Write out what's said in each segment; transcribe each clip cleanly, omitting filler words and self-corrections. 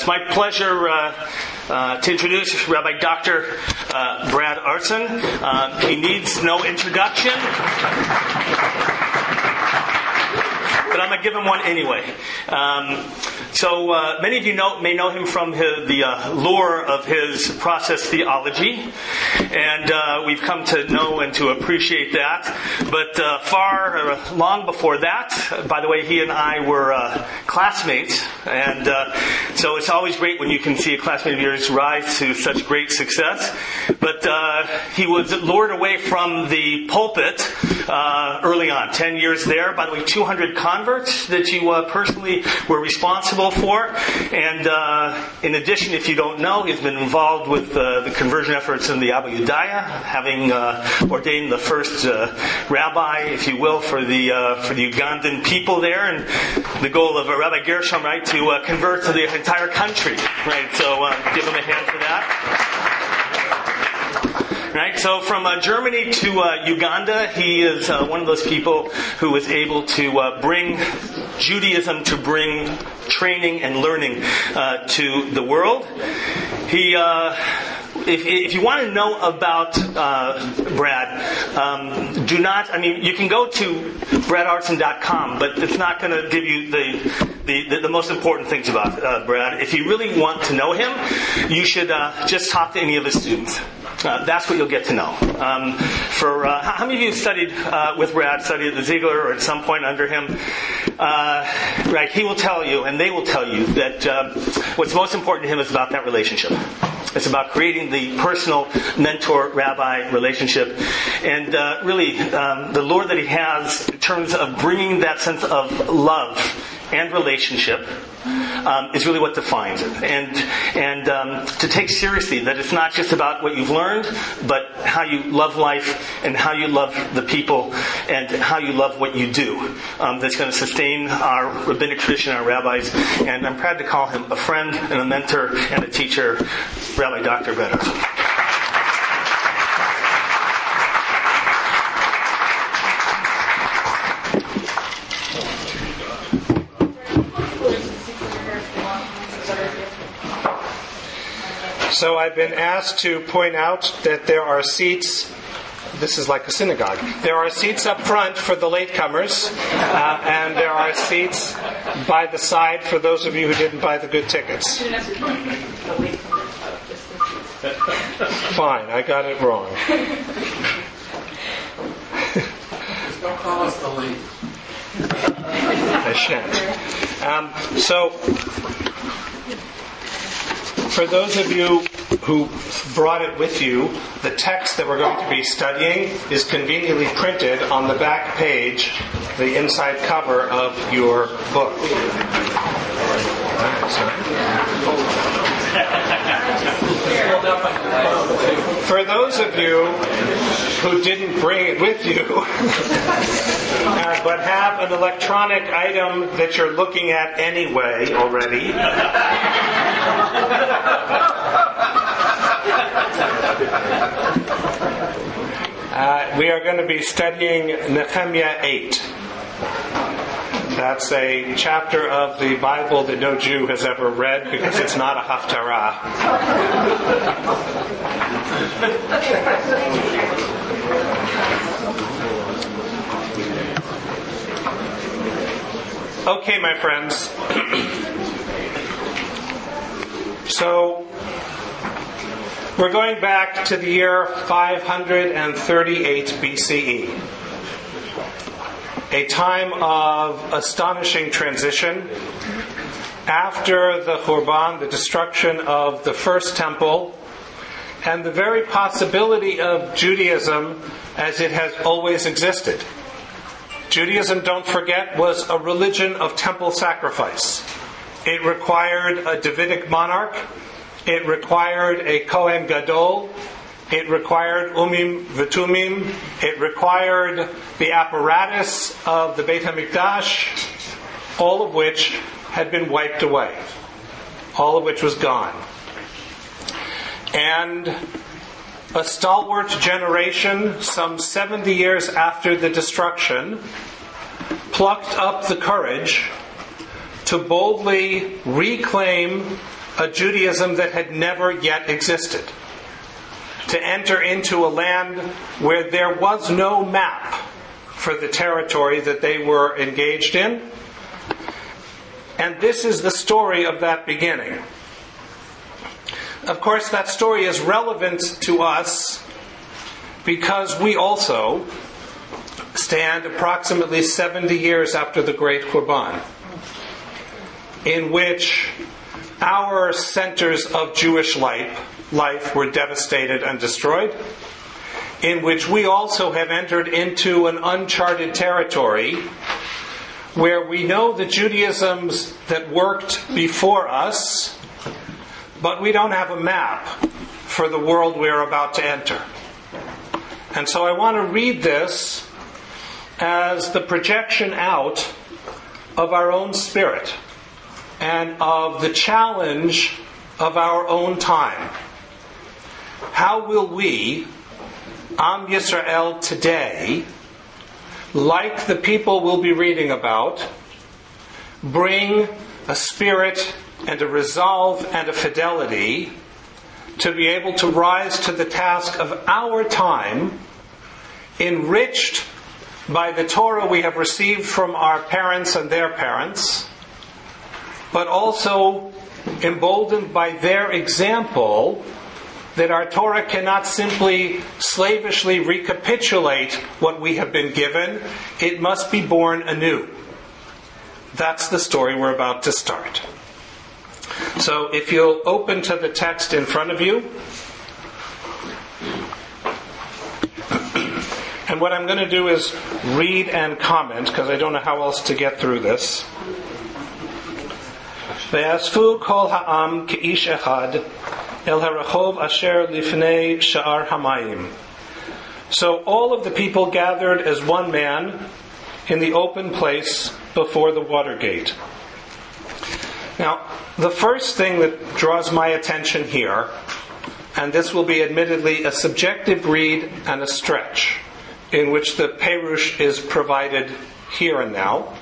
it's my pleasure to introduce Rabbi Dr. Brad Artson. He needs no introduction, but I'm going to give him one anyway. So many of you may know him from the lore of his process theology, and we've come to know and to appreciate that. But long before that, by the way, he and I were classmates, and so it's always great when you can see a classmate of yours rise to such great success. But he was lured away from the pulpit early on, 10 years there. By the way, 200 converts that you personally were responsible for. And in addition, if you don't know, he's been involved with the conversion efforts in the Abu Yudaya, having ordained the first rabbi, if you will, for the Ugandan people there, and the goal of Rabbi Gershom, right, to convert to the entire country, right? So give him a hand for that. Right, so from Germany to Uganda, he is one of those people who was able to bring Judaism, to bring training and learning to the world. He, if you want to know about Brad, you can go to bradartson.com, but it's not going to give you the most important things about Brad. If you really want to know him, you should just talk to any of his students. That's what you'll get to know. How many of you studied with Brad, studied at the Ziegler or at some point under him? Right, he will tell you, and they will tell you, that what's most important to him is about that relationship. It's about creating the personal mentor-rabbi relationship. And really, the lore that he has in terms of bringing that sense of love and relationship is really what defines it. And to take seriously that it's not just about what you've learned, but how you love life and how you love the people and how you love what you do. That's going to sustain our rabbinic tradition, our rabbis. And I'm proud to call him a friend and a mentor and a teacher, Rabbi Dr. Brad Artson. So I've been asked to point out that there are seats. This is like a synagogue. There are seats up front for the latecomers, and there are seats by the side for those of you who didn't buy the good tickets. Fine, I got it wrong. Don't call us the late. I shan't. So, for those of you who brought it with you, the text that we're going to be studying is conveniently printed on the back page, the inside cover of your book. For those of you who didn't bring it with you, but have an electronic item that you're looking at anyway already, we are going to be studying Nehemiah 8. That's a chapter of the Bible that no Jew has ever read because it's not a haftarah. Okay, my friends. So, we're going back to the year 538 BCE. A time of astonishing transition. After the Khurban, the destruction of the first temple, and the very possibility of Judaism as it has always existed. Judaism, don't forget, was a religion of temple sacrifice. It required a Davidic monarch. It required a Kohen Gadol. It required Umim V'Tumim. It required the apparatus of the Beit HaMikdash, all of which had been wiped away. All of which was gone. And a stalwart generation, some 70 years after the destruction, plucked up the courage to boldly reclaim a Judaism that had never yet existed, to enter into a land where there was no map for the territory that they were engaged in. And this is the story of that beginning. Of course, that story is relevant to us because we also stand approximately 70 years after the Great Khurban, in which our centers of Jewish life were devastated and destroyed, in which we also have entered into an uncharted territory where we know the Judaisms that worked before us, but we don't have a map for the world we're about to enter. And so I want to read this as the projection out of our own spirit and of the challenge of our own time. How will we, Am Yisrael today, like the people we'll be reading about, bring a spirit and a resolve and a fidelity to be able to rise to the task of our time, enriched by the Torah we have received from our parents and their parents, but also emboldened by their example, that our Torah cannot simply slavishly recapitulate what we have been given. It must be born anew. That's the story we're about to start. So if you'll open to the text in front of you. And what I'm going to do is read and comment, because I don't know how else to get through this. Ve'asfu kol ha'am ke'ish echad el harachov asher lifnei sha'ar hamayim. So all of the people gathered as one man in the open place before the water gate. Now, the first thing that draws my attention here, and this will be admittedly a subjective read and a stretch, in which the Perush is provided here and now,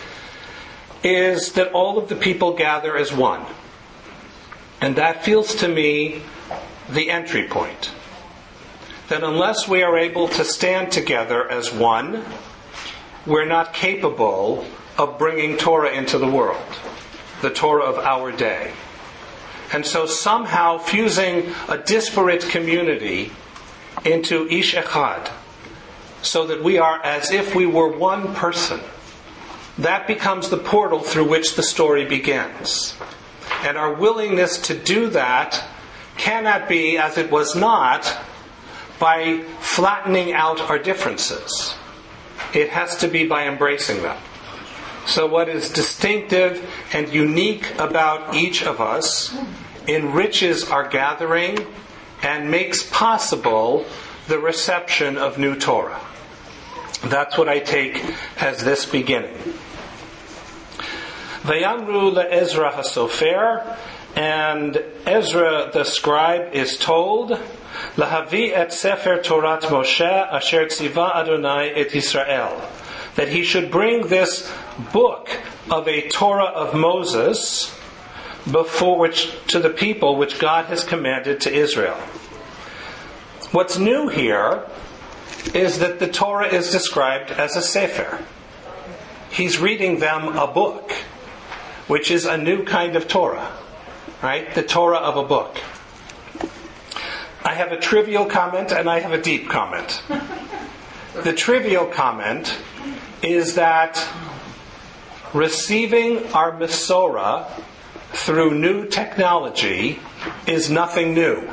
is that all of the people gather as one. And that feels to me the entry point. That unless we are able to stand together as one, we're not capable of bringing Torah into the world, the Torah of our day. And so somehow fusing a disparate community into Ish Echad, so that we are as if we were one person, that becomes the portal through which the story begins. And our willingness to do that cannot be, as it was not, by flattening out our differences. It has to be by embracing them. So what is distinctive and unique about each of us enriches our gathering and makes possible the reception of new Torah. That's what I take as this beginning. Vayamru le'Ezra hasofer, and Ezra the scribe is told, Lahavi et sefer Torat Moshe asher tziva Adonai et Yisrael, that he should bring this book of a Torah of Moses before which to the people which God has commanded to Israel. What's new here is that the Torah is described as a sefer. He's reading them a book, which is a new kind of Torah, right? The Torah of a book. I have a trivial comment and I have a deep comment. The trivial comment is that receiving our Mesorah through new technology is nothing new.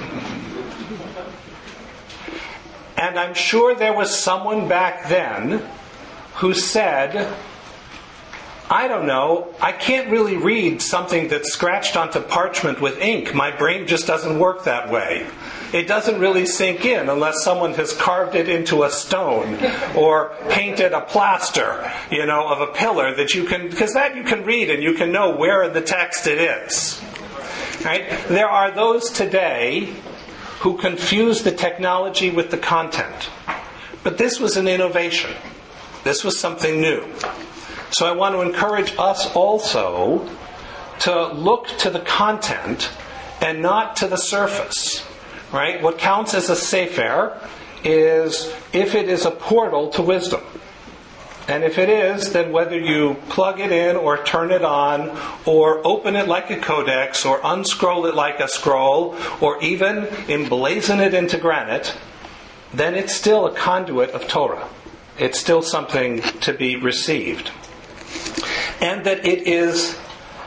And I'm sure there was someone back then who said, I don't know, I can't really read something that's scratched onto parchment with ink. My brain just doesn't work that way. It doesn't really sink in unless someone has carved it into a stone or painted a plaster, of a pillar that you can, because that you can read and you can know where in the text it is. Right? There are those today who confuse the technology with the content. But this was an innovation. This was something new. So I want to encourage us also to look to the content and not to the surface. Right? What counts as a sefer is if it is a portal to wisdom. And if it is, then whether you plug it in or turn it on or open it like a codex or unscroll it like a scroll or even emblazon it into granite, then it's still a conduit of Torah. It's still something to be received. And that it is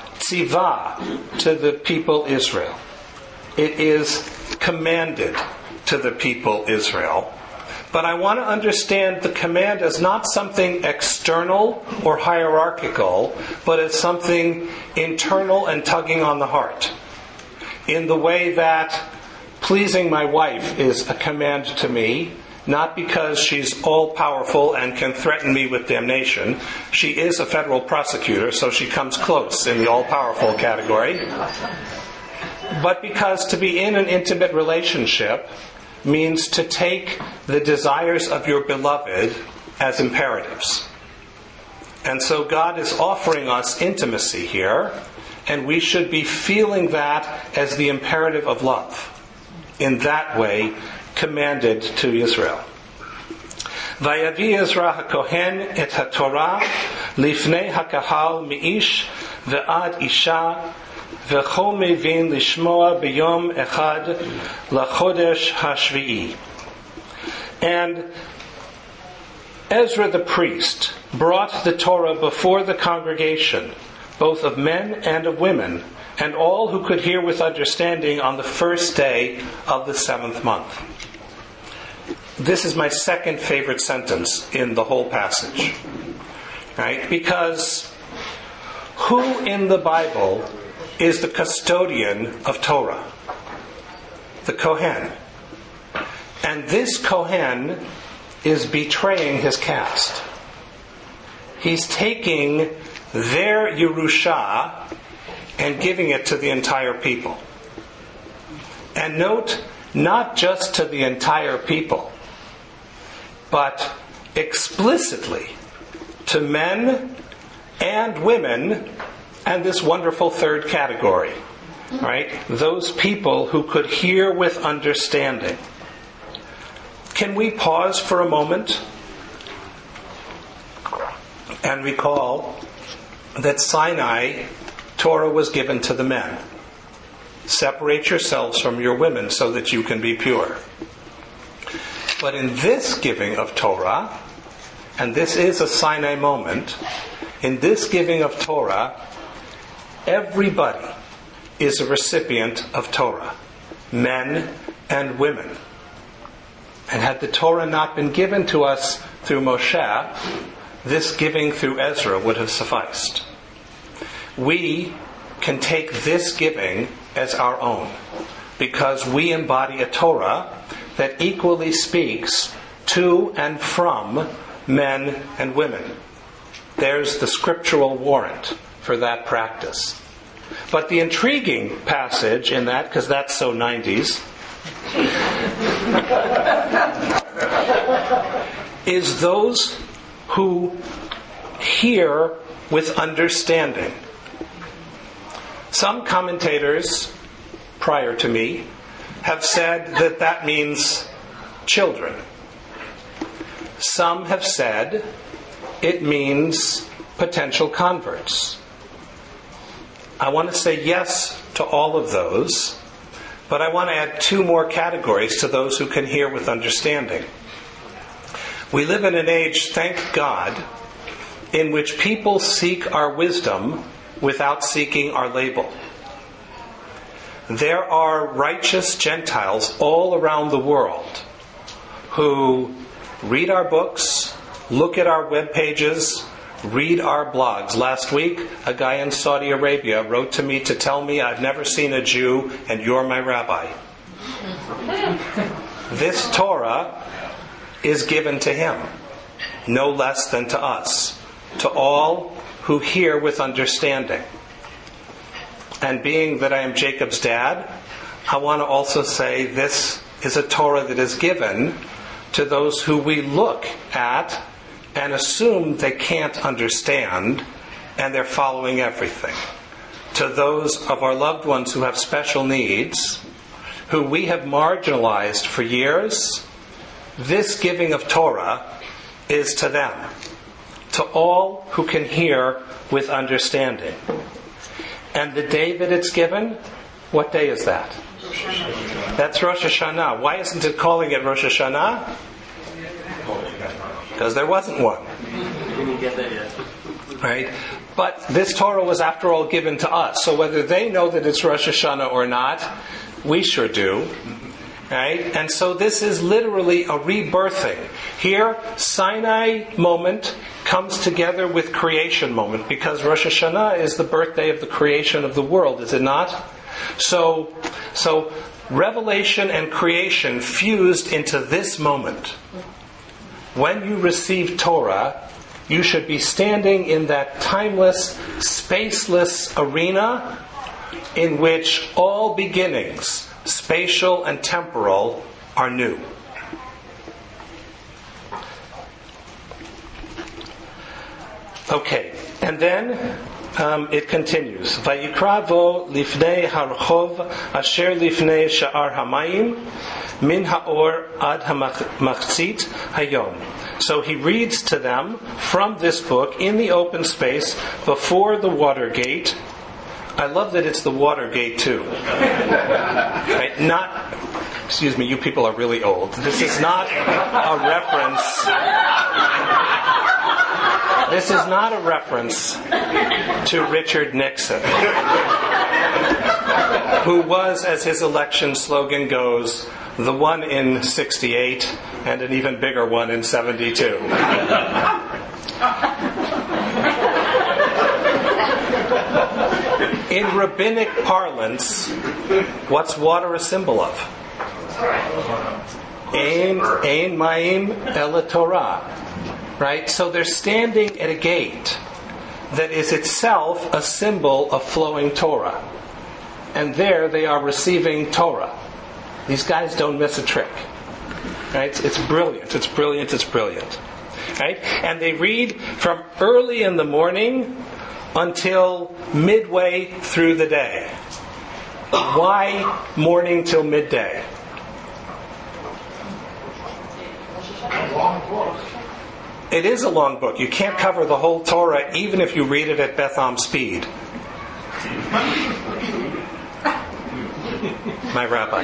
tzivah to the people Israel. It is commanded to the people Israel. But I want to understand the command as not something external or hierarchical, but as something internal and tugging on the heart. In the way that pleasing my wife is a command to me, not because she's all-powerful and can threaten me with damnation. She is a federal prosecutor, so she comes close in the all-powerful category. But because to be in an intimate relationship means to take the desires of your beloved as imperatives. And so God is offering us intimacy here, and we should be feeling that as the imperative of love. In that way, commanded to Israel. Vayavi Ezra HaKohen et HaTorah lifnei HaKahal mi'ish ve'ad isha v'chol mevin lishmoa b'yom echad lachodesh hashvi'i. And Ezra the priest brought the Torah before the congregation, both of men and of women, and all who could hear with understanding on the first day of the 7th month. This is my second favorite sentence in the whole passage. Right? Because who in the Bible is the custodian of Torah? The Kohen. And this Kohen is betraying his caste. He's taking their Yerusha and giving it to the entire people. And note, not just to the entire people, but explicitly to men and women and this wonderful third category, right? Those people who could hear with understanding. Can we pause for a moment and recall that Sinai, Torah was given to the men. Separate yourselves from your women so that you can be pure. But in this giving of Torah, and this is a Sinai moment, in this giving of Torah, everybody is a recipient of Torah, men and women. And had the Torah not been given to us through Moshe, this giving through Ezra would have sufficed. We can take this giving as our own because we embody a Torah that equally speaks to and from men and women. There's the scriptural warrant for that practice. But the intriguing passage in that, because that's so 90s, is those who hear with understanding. Some commentators prior to me have said that that means children. Some have said it means potential converts. I want to say yes to all of those, but I want to add two more categories to those who can hear with understanding. We live in an age, thank God, in which people seek our wisdom without seeking our label. There are righteous Gentiles all around the world who read our books, look at our web pages, read our blogs. Last week, a guy in Saudi Arabia wrote to me to tell me I've never seen a Jew and you're my rabbi. This Torah is given to him, no less than to us, to all who hear with understanding. And being that I am Jacob's dad, I want to also say this is a Torah that is given to those who we look at and assume they can't understand and they're following everything. to those of our loved ones who have special needs, who we have marginalized for years, this giving of Torah is to them, to all who can hear with understanding. And the day that it's given, what day is that? That's Rosh Hashanah. Why isn't it calling it Rosh Hashanah? Because there wasn't one. Right? But this Torah was, after all, given to us. So whether they know that it's Rosh Hashanah or not, we sure do. Right? And so this is literally a rebirthing. Here, Sinai moment comes together with creation moment, because Rosh Hashanah is the birthday of the creation of the world, is it not? So revelation and creation fused into this moment. When you receive Torah, you should be standing in that timeless, spaceless arena in which all beginnings, spatial and temporal, are new. Okay, and then it continues. Vayikra vo lifnei harchov asher lifnei sha'ar hamayim min ha'or ad hamachzit hayom. So he reads to them from this book in the open space before the water gate. I love that it's the water gate too. Right? Not, excuse me, you people are really old. This is not a reference. This is not a reference to Richard Nixon, who was, as his election slogan goes, the one in 68 and an even bigger one in 72. In rabbinic parlance, what's water a symbol of? Ein Mayim Ela Torah. Right? So they're standing at a gate that is itself a symbol of flowing Torah. And there they are receiving Torah. These guys don't miss a trick. Right? It's brilliant. It's brilliant. It's brilliant. Right? And they read from early in the morning until midway through the day. Why morning till midday? It is a long book. You can't cover the whole Torah even if you read it at Beth Am speed. My rabbi.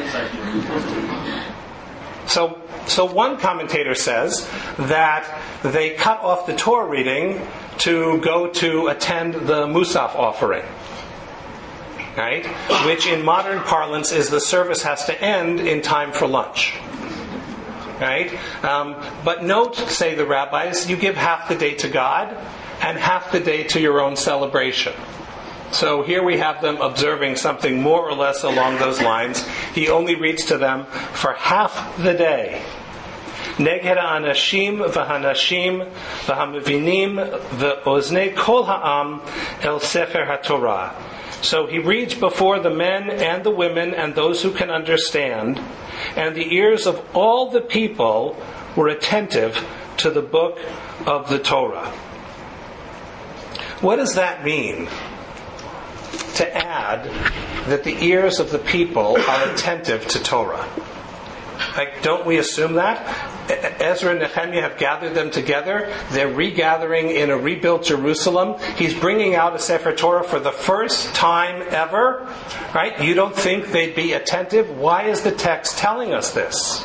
So one commentator says that they cut off the Torah reading to go to attend the Musaf offering. Right? Which in modern parlance is the service has to end in time for lunch. Right? But note, say the rabbis, you give half the day to God and half the day to your own celebration. So here we have them observing something more or less along those lines. He only reads to them for half the day. Neged anashim v'hanashim v'hamavinim v'oznei kol ha'am el sefer haTorah. So he reads before the men and the women and those who can understand, and the ears of all the people were attentive to the book of the Torah. What does that mean? To add that the ears of the people are attentive to Torah. Like, don't we assume that? Ezra and Nehemiah have gathered them together. They're regathering in a rebuilt Jerusalem. He's bringing out a Sefer Torah for the first time ever. Right? You don't think they'd be attentive? Why is the text telling us this?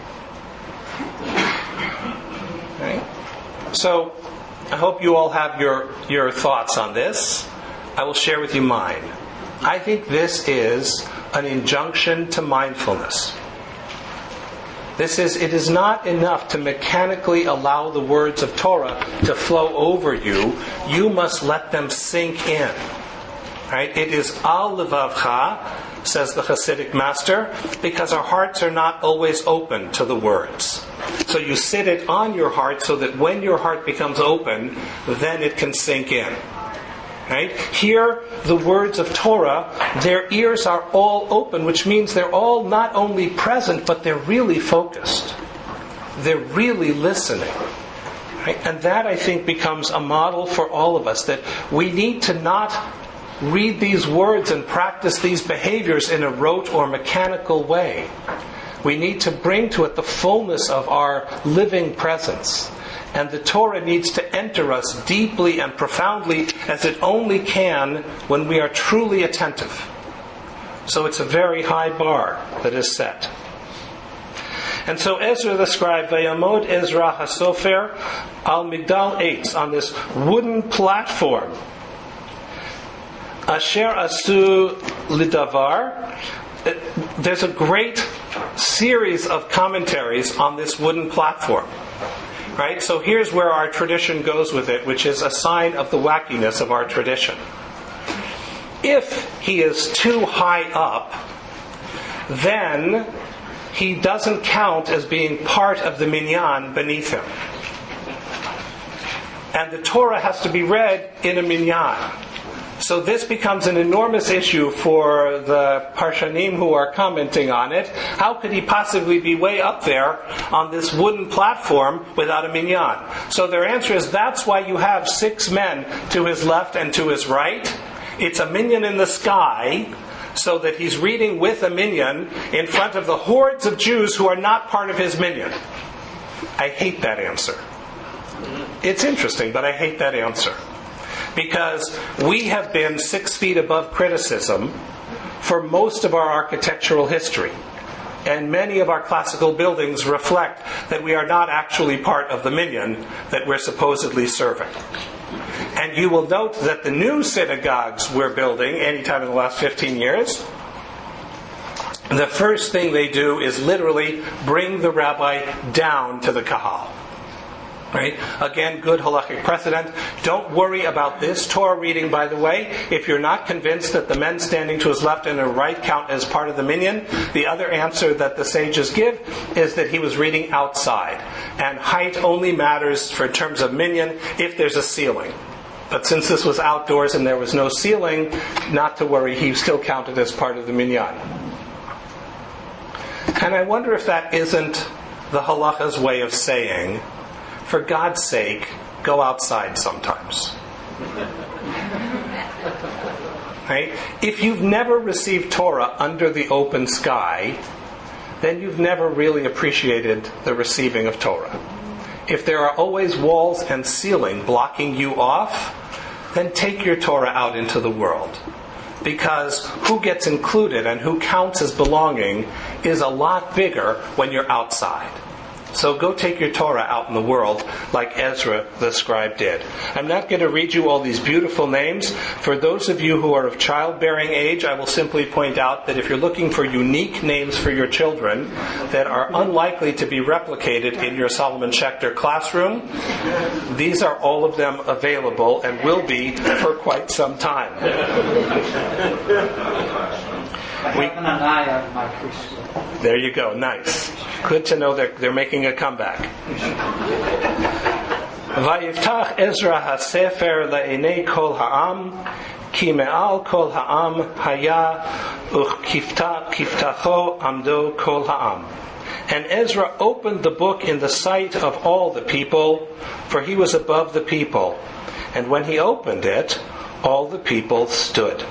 Right? So, I hope you all have your thoughts on this. I will share with you mine. I think this is an injunction to mindfulness. It is not enough to mechanically allow the words of Torah to flow over you. You must let them sink in. Right? It is al levavcha, says the Hasidic master, because our hearts are not always open to the words. So you sit it on your heart so that when your heart becomes open, then it can sink in. Right? Here, the words of Torah, their ears are all open, which means they're all not only present, but they're really focused. They're really listening. Right? And that, I think, becomes a model for all of us, that we need to not read these words and practice these behaviors in a rote or mechanical way. We need to bring to it the fullness of our living presence. And the Torah needs to enter us deeply and profoundly as it only can when we are truly attentive. So it's a very high bar that is set. And so Ezra the scribe, Vayamod Ezra HaSofer al Migdal Eitz, on this wooden platform, Asher Asu Lidavar. There's a great series of commentaries on this wooden platform. Right? So here's where our tradition goes with it, which is a sign of the wackiness of our tradition. If he is too high up, then he doesn't count as being part of the minyan beneath him. And the Torah has to be read in a minyan. So this becomes an enormous issue for the Parshanim who are commenting on it. How could he possibly be way up there on this wooden platform without a minyan? So their answer is that's why you have 6 men to his left and to his right. It's a minyan in the sky, so that he's reading with a minyan in front of the hordes of Jews who are not part of his minyan. I hate that answer. It's interesting, but I hate that answer. Because we have been 6 feet above criticism for most of our architectural history. And many of our classical buildings reflect that we are not actually part of the minyan that we're supposedly serving. And you will note that the new synagogues we're building, anytime in the last 15 years, the first thing they do is literally bring the rabbi down to the kahal. Right? Again, good halachic precedent. Don't worry about this Torah reading, by the way. If you're not convinced that the men standing to his left and his right count as part of the minyan, the other answer that the sages give is that he was reading outside. And height only matters for terms of minyan if there's a ceiling. But since this was outdoors and there was no ceiling, not to worry, he still counted as part of the minyan. And I wonder if that isn't the halacha's way of saying, for God's sake, go outside sometimes. Right? If you've never received Torah under the open sky, then you've never really appreciated the receiving of Torah. If there are always walls and ceiling blocking you off, then take your Torah out into the world. Because who gets included and who counts as belonging is a lot bigger when you're outside. So go take your Torah out in the world like Ezra the scribe did. I'm not going to read you all these beautiful names. For those of you who are of childbearing age, I will simply point out that if you're looking for unique names for your children that are unlikely to be replicated in your Solomon Schechter classroom, these are all of them available and will be for quite some time. There you go, nice. Good to know they're making a comeback. Vayiftach Ezra haSefer le'enei kol ha'am, ki me'al kol ha'am haya uchkiftacho amdo kol ha'am. And Ezra opened the book in the sight of all the people, for he was above the people. And when he opened it, all the people stood.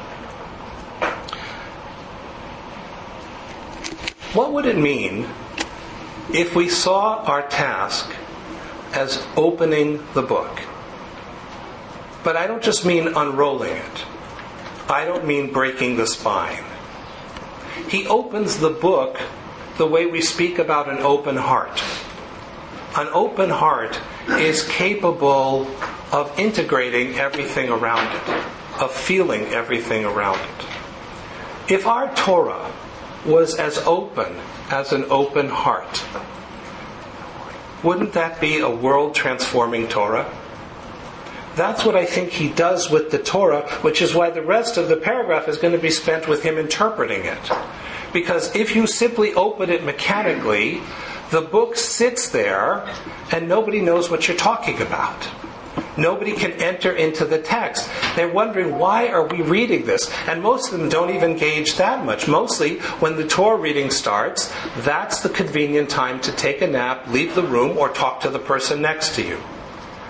What would it mean if we saw our task as opening the book? But I don't just mean unrolling it. I don't mean breaking the spine. He opens the book the way we speak about an open heart. An open heart is capable of integrating everything around it, of feeling everything around it. If our Torah was as open as an open heart, wouldn't that be a world-transforming Torah? That's what I think he does with the Torah, which is why the rest of the paragraph is going to be spent with him interpreting it. Because if you simply open it mechanically, the book sits there and nobody knows what you're talking about. Nobody can enter into the text. They're wondering, why are we reading this? And most of them don't even gauge that much. Mostly, when the Torah reading starts, that's the convenient time to take a nap, leave the room, or talk to the person next to you.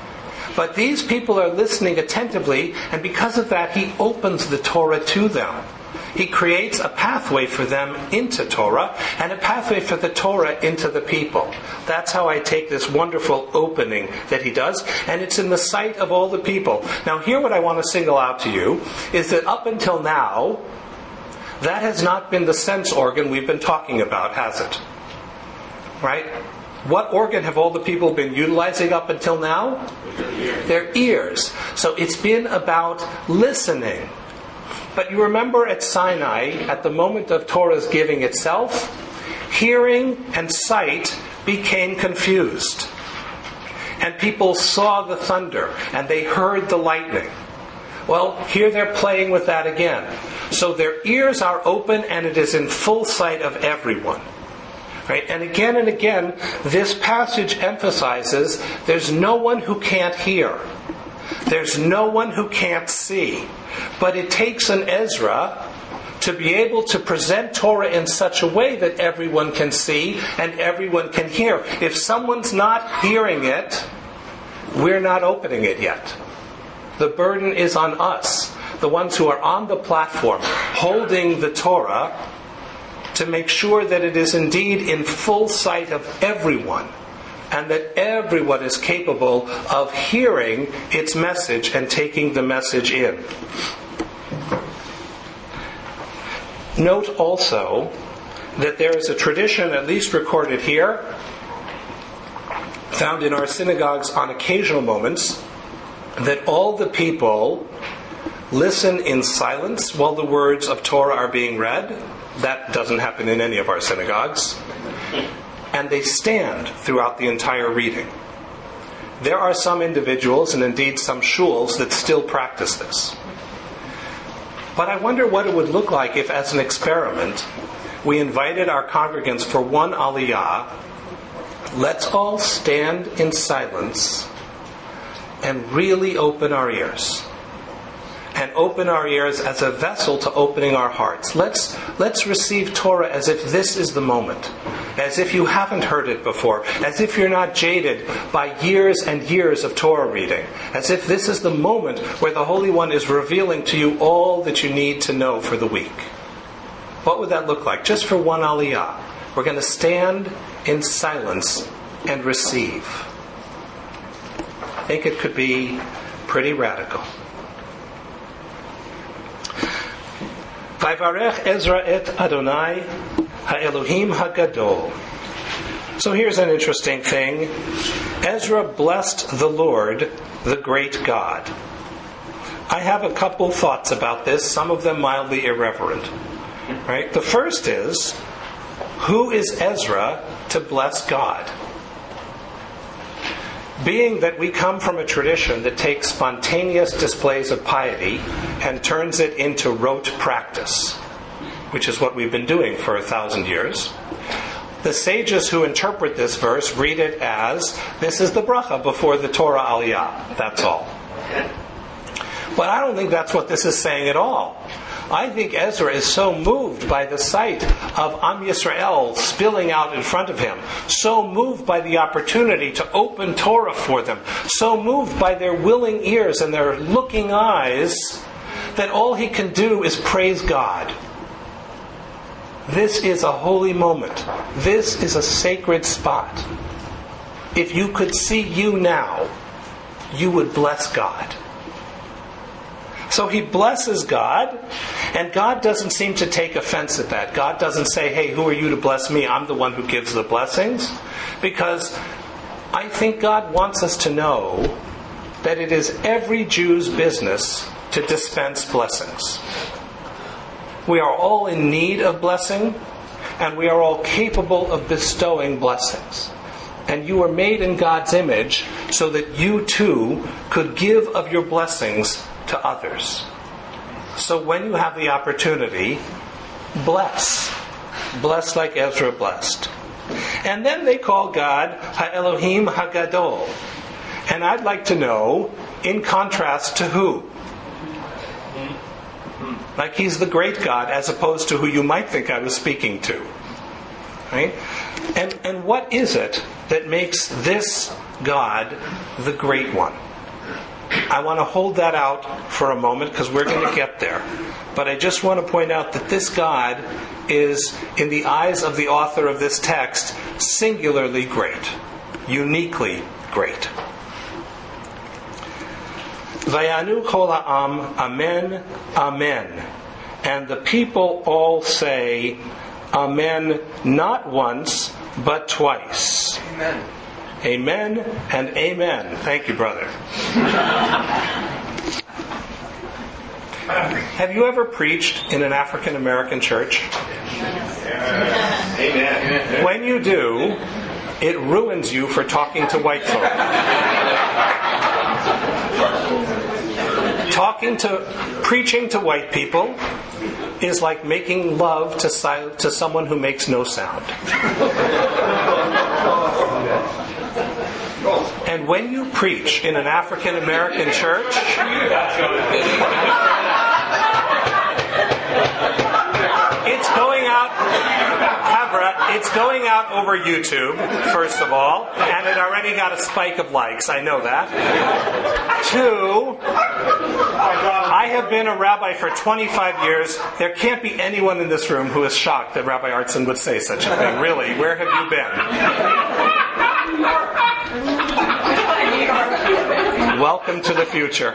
But these people are listening attentively, and because of that, he opens the Torah to them. He creates a pathway for them into Torah, and a pathway for the Torah into the people. That's how I take this wonderful opening that he does, and it's in the sight of all the people. Now, here what I want to single out to you is that up until now, that has not been the sense organ we've been talking about, has it? Right? What organ have all the people been utilizing up until now? Their ears. So it's been about listening. But you remember at Sinai, at the moment of Torah's giving itself, hearing and sight became confused. And people saw the thunder, and they heard the lightning. Well, here they're playing with that again. So their ears are open, and it is in full sight of everyone. Right? And again, this passage emphasizes there's no one who can't hear. There's no one who can't see. But it takes an Ezra to be able to present Torah in such a way that everyone can see and everyone can hear. If someone's not hearing it, we're not opening it yet. The burden is on us, the ones who are on the platform holding the Torah, to make sure that it is indeed in full sight of everyone, and that everyone is capable of hearing its message and taking the message in. Note also that there is a tradition, at least recorded here, found in our synagogues on occasional moments, that all the people listen in silence while the words of Torah are being read. That doesn't happen in any of our synagogues. And they stand throughout the entire reading. There are some individuals, and indeed some shuls, that still practice this. But I wonder what it would look like if, as an experiment, we invited our congregants for one aliyah. Let's all stand in silence and really open our ears. And open our ears as a vessel to opening our hearts. Let's receive Torah as if this is the moment. As if you haven't heard it before. As if you're not jaded by years and years of Torah reading. As if this is the moment where the Holy One is revealing to you all that you need to know for the week. What would that look like? Just for one aliyah. We're going to stand in silence and receive. I think it could be pretty radical. Vayvarech Ezra et Adonai ha'Elohim ha'gadol. So here's an interesting thing. Ezra blessed the Lord, the great God. I have a couple thoughts about this, some of them mildly irreverent. Right? The first is, who is Ezra to bless God? Being that we come from a tradition that takes spontaneous displays of piety and turns it into rote practice, which is what we've been doing for 1,000 years, the sages who interpret this verse read it as, this is the bracha before the Torah aliyah. That's all. But I don't think that's what this is saying at all. I think Ezra is so moved by the sight of Am Yisrael spilling out in front of him, so moved by the opportunity to open Torah for them, so moved by their willing ears and their looking eyes, that all he can do is praise God. This is a holy moment. This is a sacred spot. If you could see you now, you would bless God. So he blesses God, and God doesn't seem to take offense at that. God doesn't say, hey, who are you to bless me? I'm the one who gives the blessings. Because I think God wants us to know that it is every Jew's business to dispense blessings. We are all in need of blessing, and we are all capable of bestowing blessings. And you are made in God's image so that you too could give of your blessings to others. So when you have the opportunity, bless. Bless like Ezra blessed. And then they call God Ha-Elohim Ha-Gadol. And I'd like to know, in contrast to who? Like he's the great God as opposed to who you might think I was speaking to. Right? And what is it that makes this God the great one? I want to hold that out for a moment because we're going to get there. But I just want to point out that this God is, in the eyes of the author of this text, singularly great, uniquely great. Vayanu kol ha'am, amen, amen. And the people all say, amen, not once, but twice. Amen. Amen and amen. Thank you, brother. Have you ever preached in an African American church? Amen. When you do, it ruins you for talking to white folk. Preaching to white people is like making love to someone who makes no sound. And when you preach in an African American church, it's going out, Havra, it's going out over YouTube, first of all, and it already got a spike of likes, I know that. 2, I have been a rabbi for 25 years. There can't be anyone in this room who is shocked that Rabbi Artson would say such a thing. Really, where have you been? Welcome to the future.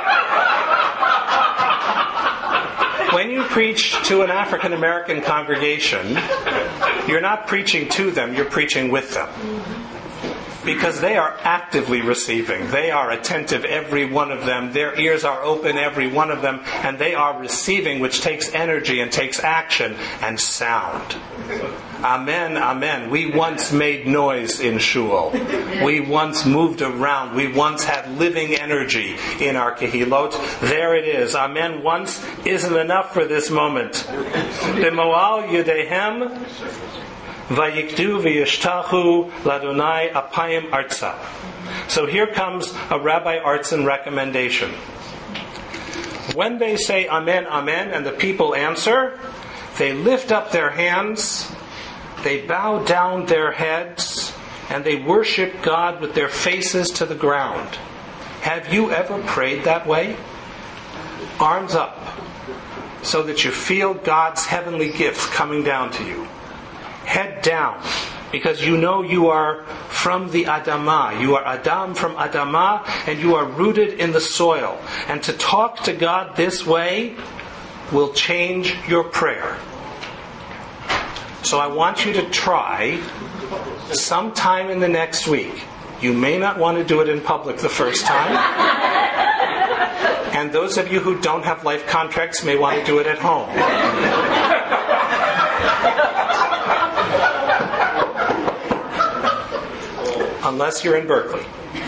When you preach to an African American congregation, you're not preaching to them, you're preaching with them. Because they are actively receiving. They are attentive, every one of them. Their ears are open, every one of them. And they are receiving, which takes energy and takes action and sound. Amen, amen. We once made noise in shul. We once moved around. We once had living energy in our kehilot. There it is. Amen once isn't enough for this moment. B'moal yedehem vayikdu v'yishtachu ladonai apayim artsa. So here comes a Rabbi Artson recommendation. When they say amen, amen, and the people answer, they lift up their hands, they bow down their heads, and they worship God with their faces to the ground. Have you ever prayed that way? Arms up, so that you feel God's heavenly gifts coming down to you. Head down, because you know you are from the Adamah. You are Adam from Adamah, and you are rooted in the soil. And to talk to God this way will change your prayer. So I want you to try sometime in the next week. You may not want to do it in public the first time. And those of you who don't have life contracts may want to do it at home. Unless you're in Berkeley.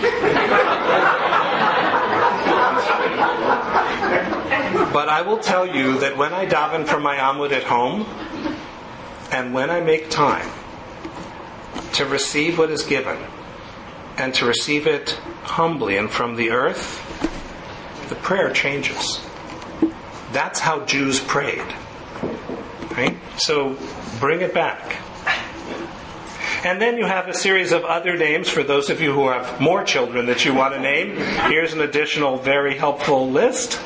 But I will tell you that when I daven for my Amud at home, and when I make time to receive what is given, and to receive it humbly and from the earth, the prayer changes. That's how Jews prayed. Right? So bring it back. And then you have a series of other names for those of you who have more children that you want to name. Here's an additional very helpful list.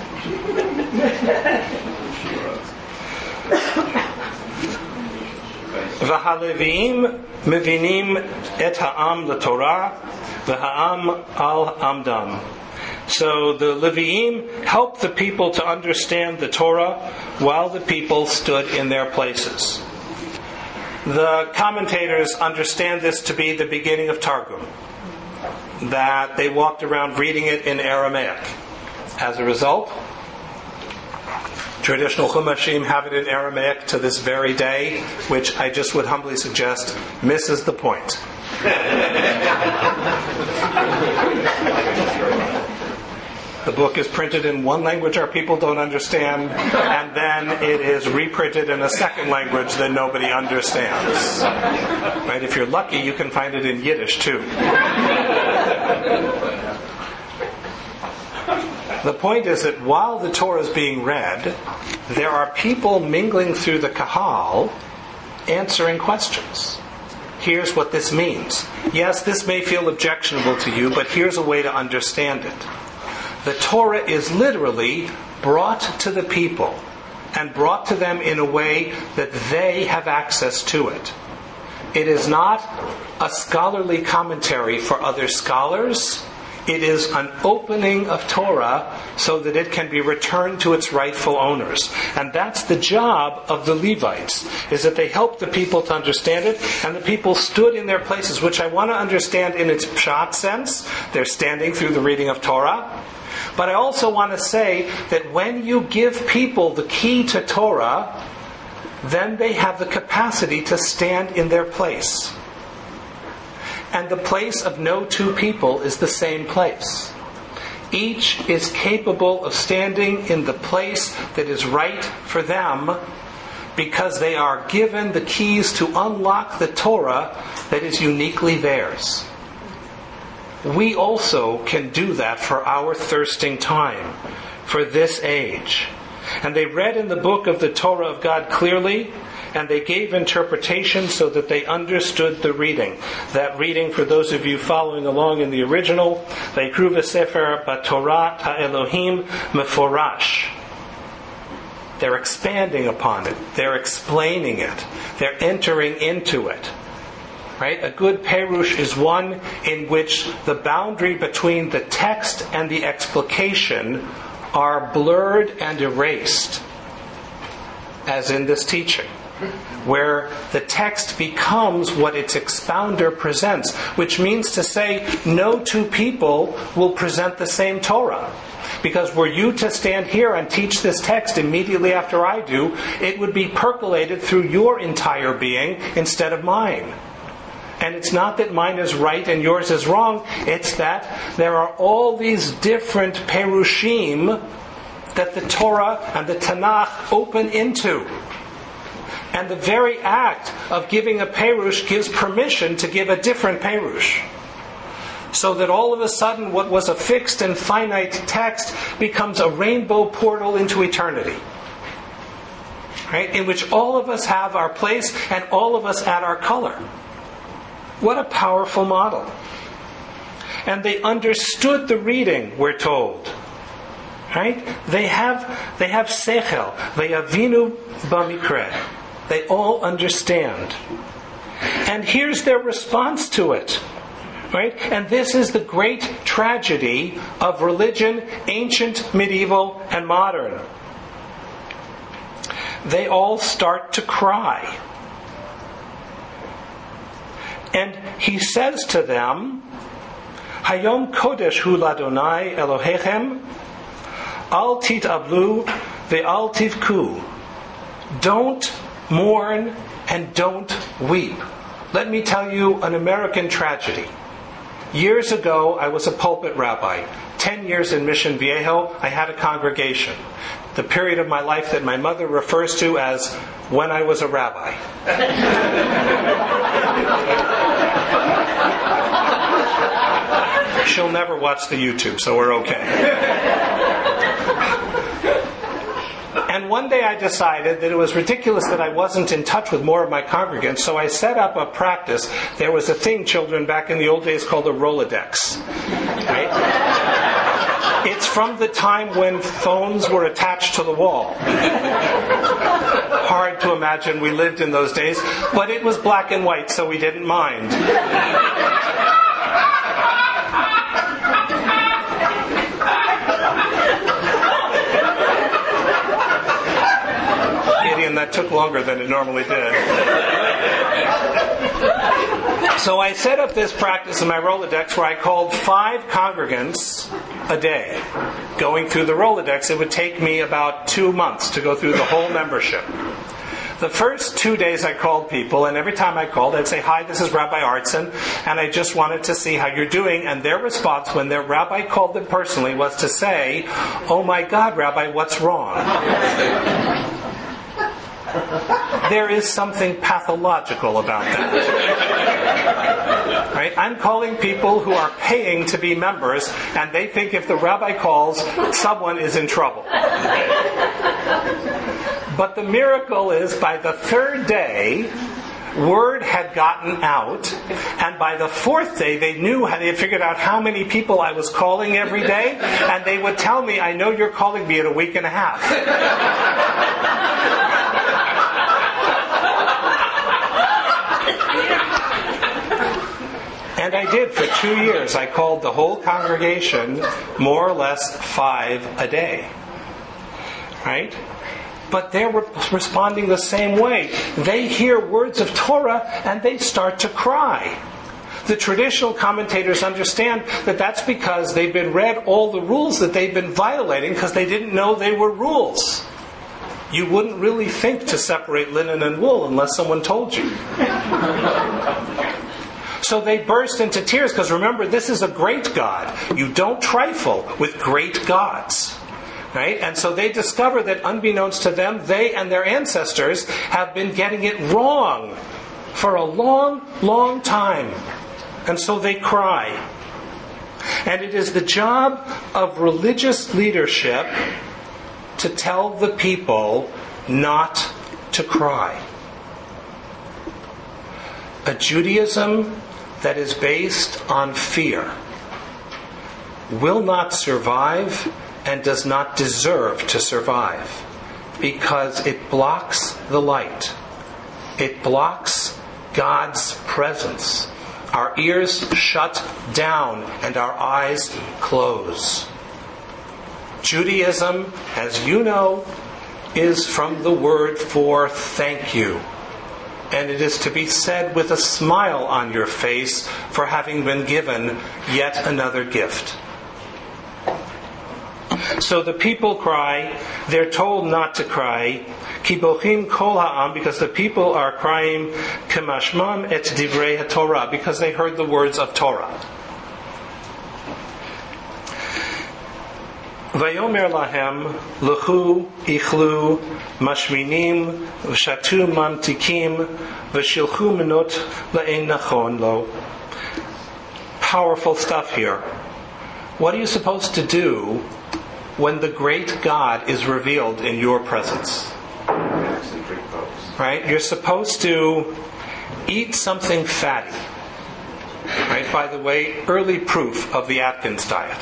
V'haleviim mevinim et ha'am l'Torah v'ha'am al amdam. So the Leviim helped the people to understand the Torah while the people stood in their places. The commentators understand this to be the beginning of Targum, that they walked around reading it in Aramaic. As a result, traditional Chumashim have it in Aramaic to this very day, which I just would humbly suggest misses the point. The book is printed in one language our people don't understand, and then it is reprinted in a second language that nobody understands. Right? If you're lucky, you can find it in Yiddish too. The point is that while the Torah is being read, there are people mingling through the kahal, answering questions. Here's what this means. Yes, this may feel objectionable to you, but here's a way to understand it. The Torah is literally brought to the people, and brought to them in a way that they have access to it. It is not a scholarly commentary for other scholars. It is an opening of Torah so that it can be returned to its rightful owners. And that's the job of the Levites, is that they helped the people to understand it, and the people stood in their places, which I want to understand in its pshat sense. They're standing through the reading of Torah. But I also want to say that when you give people the key to Torah, then they have the capacity to stand in their place. And the place of no two people is the same place. Each is capable of standing in the place that is right for them, because they are given the keys to unlock the Torah that is uniquely theirs. We also can do that for our thirsting time, for this age. And they read in the book of the Torah of God clearly, and they gave interpretation so that they understood the reading. That reading, for those of you following along in the original, Vayikru v'sefer b'Torah ha'Elohim meforash. They're expanding upon it. They're explaining it. They're entering into it. Right? A good perush is one in which the boundary between the text and the explication are blurred and erased, as in this teaching, where the text becomes what its expounder presents, which means to say no two people will present the same Torah. Because were you to stand here and teach this text immediately after I do, it would be percolated through your entire being instead of mine. And it's not that mine is right and yours is wrong. It's that there are all these different perushim that the Torah and the Tanakh open into. And the very act of giving a perush gives permission to give a different perush. So that all of a sudden what was a fixed and finite text becomes a rainbow portal into eternity. Right? In which all of us have our place and all of us add our color. What a powerful model. And they understood the reading, we're told. Right? They have sechel. Vayavinu b'mikra. They all understand. And here's their response to it. Right? And this is the great tragedy of religion, ancient, medieval, and modern. They all start to cry. And he says to them, Hayom Kodesh hu l'Adonai Elohechem, Al tit'avlu ve'al tivku. Don't mourn and don't weep. Let me tell you an American tragedy. Years ago, I was a pulpit rabbi. 10 years in Mission Viejo, I had a congregation. The period of my life that my mother refers to as when I was a rabbi. She'll never watch the YouTube, so we're okay. And one day I decided that it was ridiculous that I wasn't in touch with more of my congregants, so I set up a practice. There was a thing, children, back in the old days called a Rolodex. Right? It's from the time when phones were attached to the wall. Hard to imagine we lived in those days, but it was black and white, so we didn't mind. And that took longer than it normally did. So I set up this practice in my Rolodex where I called 5 congregants a day. Going through the Rolodex, it would take me about 2 months to go through the whole membership. The first 2 days I called people, and every time I called, I'd say, "Hi, this is Rabbi Artson, and I just wanted to see how you're doing." And their response, when their rabbi called them personally, was to say, "Oh my God, Rabbi, what's wrong?" There is something pathological about that. Right? I'm calling people who are paying to be members, and they think if the rabbi calls, someone is in trouble. But the miracle is, by the 3rd day, word had gotten out, and by the fourth day they had figured out how many people I was calling every day, and they would tell me, I know you're calling me in a week and a half. And I did for 2 years. I called the whole congregation more or less 5 a day. Right? But they're responding the same way. They hear words of Torah and they start to cry. The traditional commentators understand that that's because they've been read all the rules that they've been violating because they didn't know they were rules. You wouldn't really think to separate linen and wool unless someone told you. So they burst into tears because remember, this is a great God. You don't trifle with great gods. Right? And so they discover that unbeknownst to them, they and their ancestors have been getting it wrong for a long, long time. And so they cry. And it is the job of religious leadership to tell the people not to cry. A Judaism that is based on fear will not survive and does not deserve to survive because it blocks the light. It blocks God's presence. Our ears shut down and our eyes close. Judaism, as you know, is from the word for thank you. And it is to be said with a smile on your face for having been given yet another gift. So the people cry. They're told not to cry. Ki bochim kol ha'am, because the people are crying kemashmam et divrei haTorah, because they heard the words of Torah. Vayomer lahem lechu ichlu mashminim v'shatu mamtikim v'shilchu minot la'ein nachon lo. Powerful stuff here. What are you supposed to do when the great God is revealed in your presence? Right? You're supposed to eat something fatty. Right? By the way, early proof of the Atkins diet.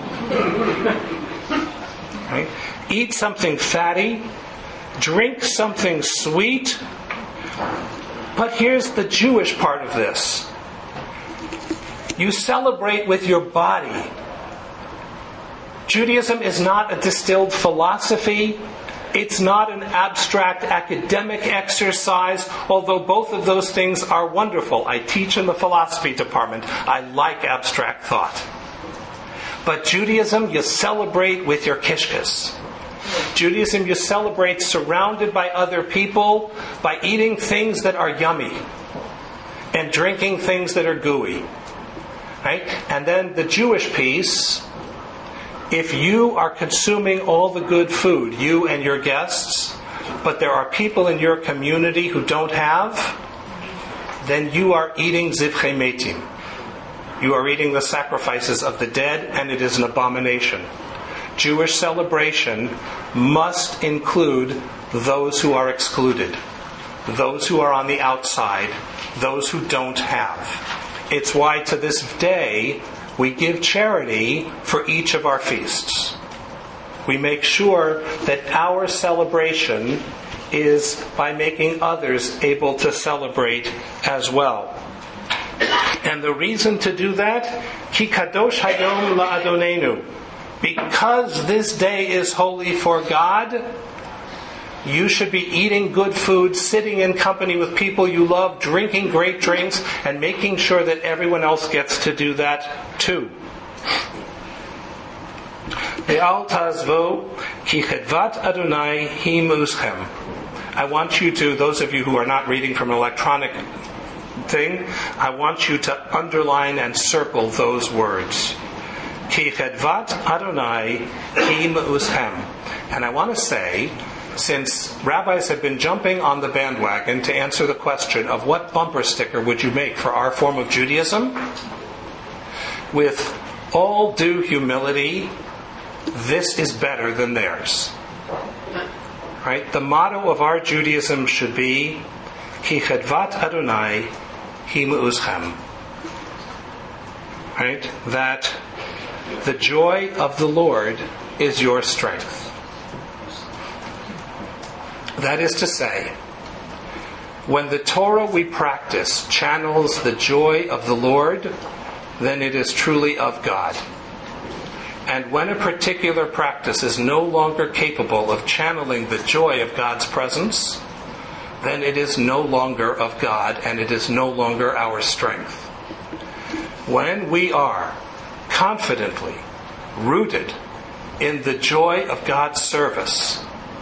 Right? Eat something fatty, drink something sweet. But here's the Jewish part of this. You celebrate with your body. Judaism is not a distilled philosophy. It's not an abstract academic exercise, although both of those things are wonderful. I teach in the philosophy department. I like abstract thought. But Judaism, you celebrate with your kishkas. Judaism, you celebrate surrounded by other people by eating things that are yummy and drinking things that are gooey. Right? And then the Jewish piece, if you are consuming all the good food, you and your guests, but there are people in your community who don't have, then you are eating zivchei metim. You are eating the sacrifices of the dead, and it is an abomination. Jewish celebration must include those who are excluded, those who are on the outside, those who don't have. It's why to this day we give charity for each of our feasts. We make sure that our celebration is by making others able to celebrate as well. And the reason to do that, Ki kadosh hayom la'adonenu, because this day is holy for God, you should be eating good food, sitting in company with people you love, drinking great drinks, and making sure that everyone else gets to do that too. Ve'al tazvo ki chedvat Adonai hi muschem. I want you to, those of you who are not reading from an electronic thing, I want you to underline and circle those words. Ki chedvat Adonai hi muschem. And I want to say, since rabbis have been jumping on the bandwagon to answer the question of what bumper sticker would you make for our form of Judaism, with all due humility, this is better than theirs. Right? The motto of our Judaism should be Ki chedvat Adonai hi me'uzchem. Right? That the joy of the Lord is your strength. That is to say, when the Torah we practice channels the joy of the Lord, then it is truly of God. And when a particular practice is no longer capable of channeling the joy of God's presence, then it is no longer of God and it is no longer our strength. When we are confidently rooted in the joy of God's service,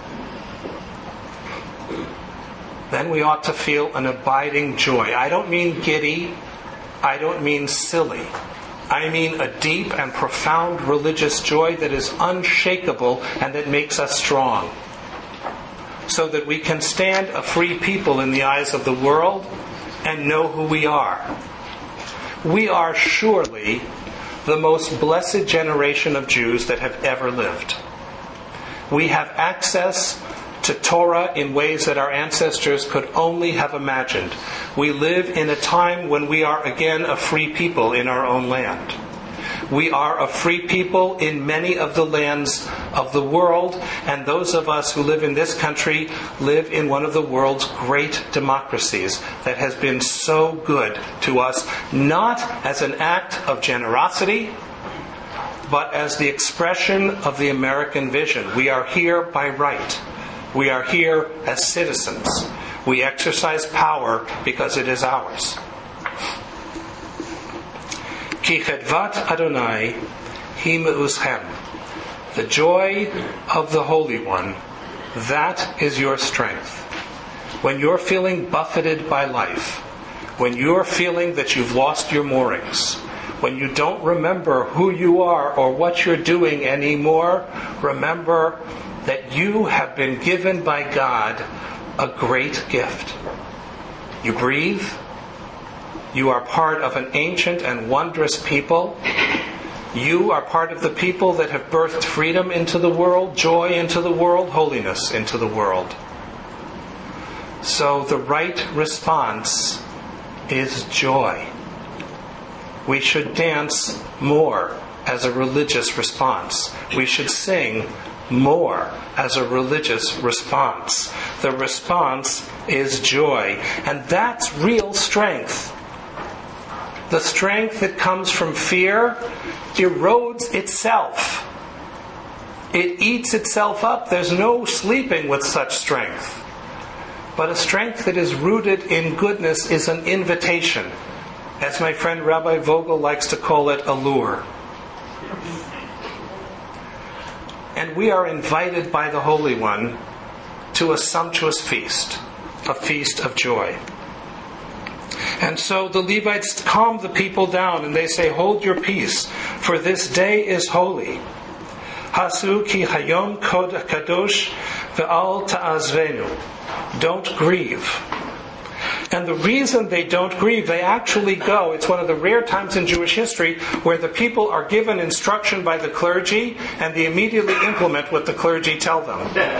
then we ought to feel an abiding joy. I don't mean giddy. I don't mean silly. I mean a deep and profound religious joy that is unshakable and that makes us strong, so that we can stand a free people in the eyes of the world and know who we are. We are surely the most blessed generation of Jews that have ever lived. We have access to Torah in ways that our ancestors could only have imagined. We live in a time when we are again a free people in our own land. We are a free people in many of the lands of the world, and those of us who live in this country live in one of the world's great democracies that has been so good to us, not as an act of generosity, but as the expression of the American vision. We are here by right. We are here as citizens. We exercise power because it is ours. Ki chedvat Adonai hi me'uzchem. The joy of the Holy One, that is your strength. When you're feeling buffeted by life, when you're feeling that you've lost your moorings, when you don't remember who you are or what you're doing anymore, remember that you have been given by God a great gift. You breathe. You are part of an ancient and wondrous people. You are part of the people that have birthed freedom into the world, joy into the world, holiness into the world. So the right response is joy. We should dance more as a religious response. We should sing more as a religious response. The response is joy. And that's real strength. The strength that comes from fear erodes itself. It eats itself up. There's no sleeping with such strength. But a strength that is rooted in goodness is an invitation. As my friend Rabbi Vogel likes to call it, a lure. And we are invited by the Holy One to a sumptuous feast, a feast of joy. And so the Levites calm the people down and they say, hold your peace, for this day is holy. Hasu ki hayom kod kadosh ve'al ta'azvenu. Don't grieve. And the reason they don't grieve, they actually go. It's one of the rare times in Jewish history where the people are given instruction by the clergy and they immediately implement what the clergy tell them.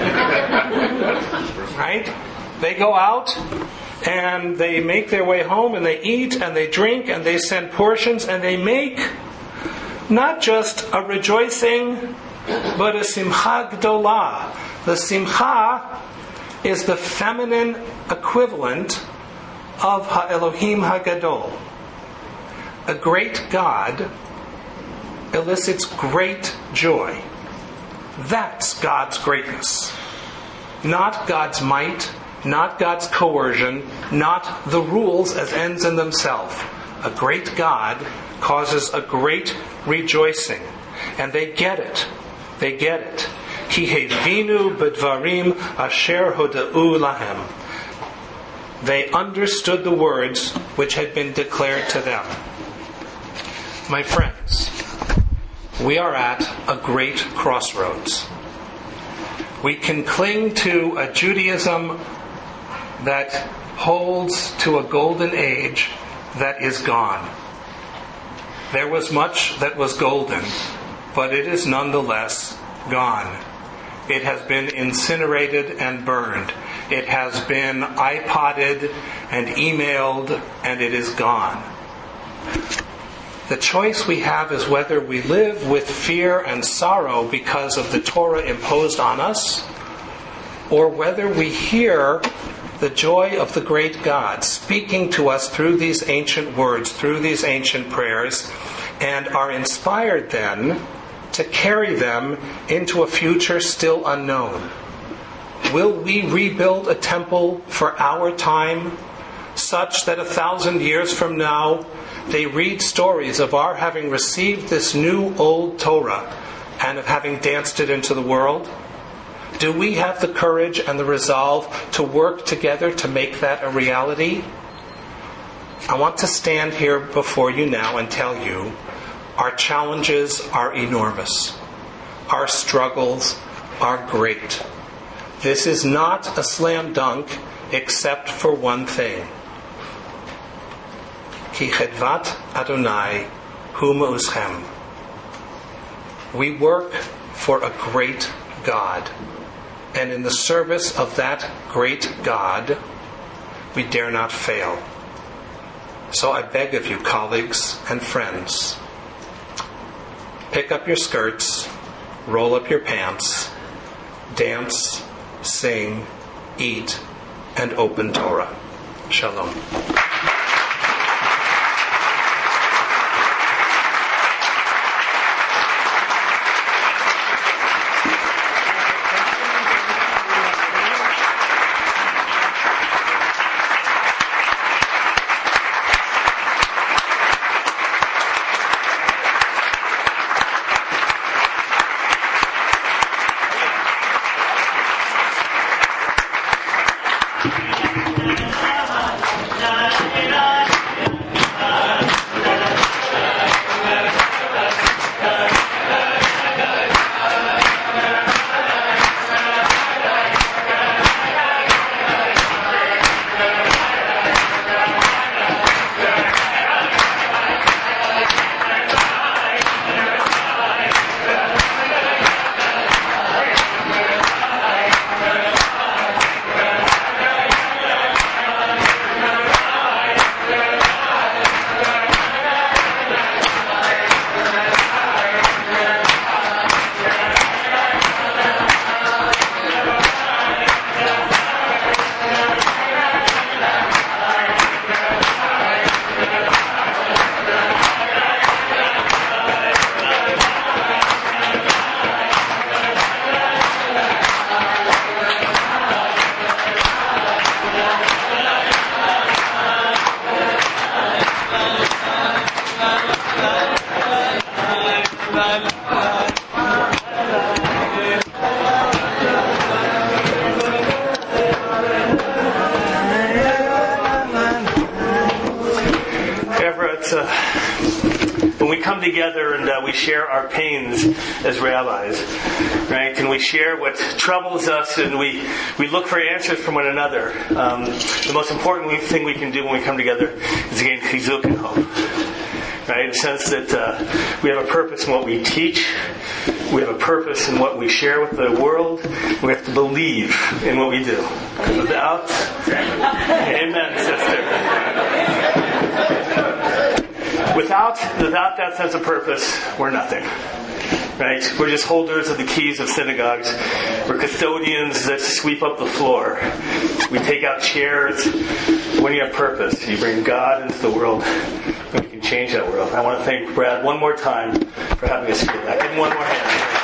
Right? They go out and they make their way home and they eat and they drink and they send portions and they make not just a rejoicing, but a simcha gdolah. The simcha is the feminine equivalent of Ha-Elohim HaGadol. A great God elicits great joy. That's God's greatness. Not God's might, not God's coercion, not the rules as ends in themselves. A great God causes a great rejoicing. And they get it. They get it. Ki hevinu b'dvarim asher hoda'u lahem. They understood the words which had been declared to them. My friends, we are at a great crossroads. We can cling to a Judaism that holds to a golden age that is gone. There was much that was golden, but it is nonetheless gone. It has been incinerated and burned. It has been iPodded and emailed, and it is gone. The choice we have is whether we live with fear and sorrow because of the Torah imposed on us, or whether we hear the joy of the great God speaking to us through these ancient words, through these ancient prayers, and are inspired then to carry them into a future still unknown. Will we rebuild a temple for our time, such that 1,000 years from now they read stories of our having received this new old Torah and of having danced it into the world? Do we have the courage and the resolve to work together to make that a reality? I want to stand here before you now and tell you our challenges are enormous. Our struggles are great. This is not a slam dunk except for one thing. Ki chedvat Adonai hu me'uschem. We work for a great God. And in the service of that great God, we dare not fail. So I beg of you, colleagues and friends, pick up your skirts, roll up your pants, dance, sing, eat, and open Torah. Shalom. When we come together and we share our pains as rabbis, right? And we share what troubles us, and we look for answers from one another. The most important thing we can do when we come together is gain chizuk and hope, right? In the sense that we have a purpose in what we teach, we have a purpose in what we share with the world, and we have to believe in what we do. Without, amen, sister. Without that sense of purpose, we're nothing. Right? We're just holders of the keys of synagogues. We're custodians that sweep up the floor. We take out chairs. When you have purpose, you bring God into the world, and we can change that world. I want to thank Brad one more time for having us here. Give him one more hand.